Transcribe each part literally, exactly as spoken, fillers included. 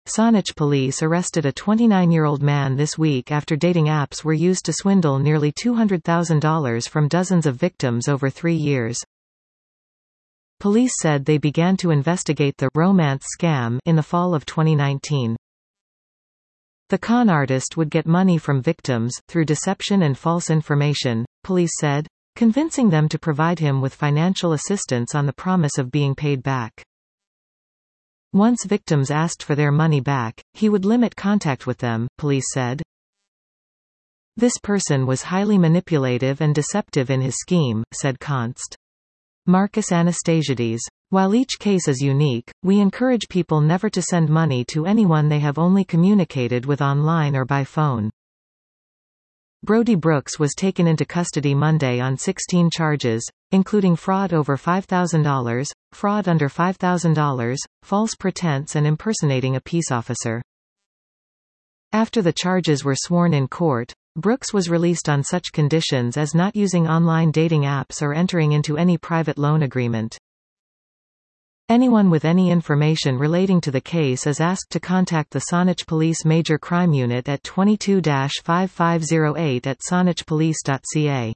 Saanich police arrested a twenty-nine-year-old man this week after dating apps were used to swindle nearly two hundred thousand dollars from dozens of victims over three years. Police said they began to investigate the romance scam in the fall of twenty nineteen. The con artist would get money from victims, through deception and false information, police said, convincing them to provide him with financial assistance on the promise of being paid back. Once victims asked for their money back, he would limit contact with them, police said. This person was highly manipulative and deceptive in his scheme, said Const. Marcus Anastasiades. While each case is unique, we encourage people never to send money to anyone they have only communicated with online or by phone. Brody Brooks was taken into custody Monday on sixteen charges, including fraud over five thousand dollars, fraud under five thousand dollars, false pretense and impersonating a peace officer. After the charges were sworn in court, Brooks was released on such conditions as not using online dating apps or entering into any private loan agreement. Anyone with any information relating to the case is asked to contact the Saanich Police Major Crime Unit at twenty-two dash five five zero eight at saanich police dot c a.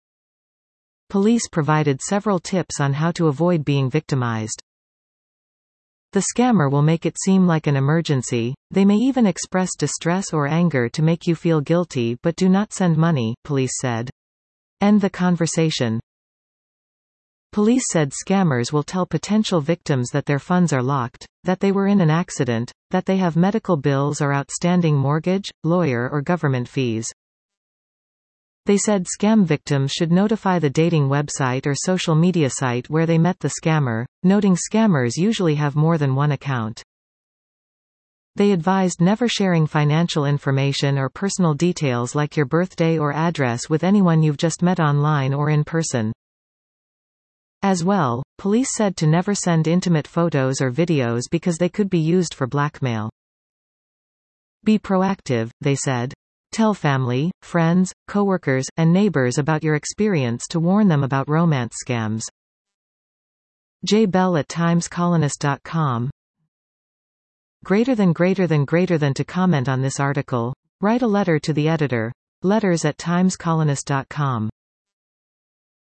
Police provided several tips on how to avoid being victimized. The scammer will make it seem like an emergency. They may even express distress or anger to make you feel guilty, but do not send money, police said. End the conversation. Police said scammers will tell potential victims that their funds are locked, that they were in an accident, that they have medical bills or outstanding mortgage, lawyer or government fees. They said scam victims should notify the dating website or social media site where they met the scammer, noting scammers usually have more than one account. They advised never sharing financial information or personal details like your birthday or address with anyone you've just met online or in person. As well, police said to never send intimate photos or videos because they could be used for blackmail. Be proactive, they said. Tell family, friends, coworkers, and neighbors about your experience to warn them about romance scams. J. Bell at times colonist dot com. Greater than greater than greater than to comment on this article, write a letter to the editor. Letters at times colonist dot com.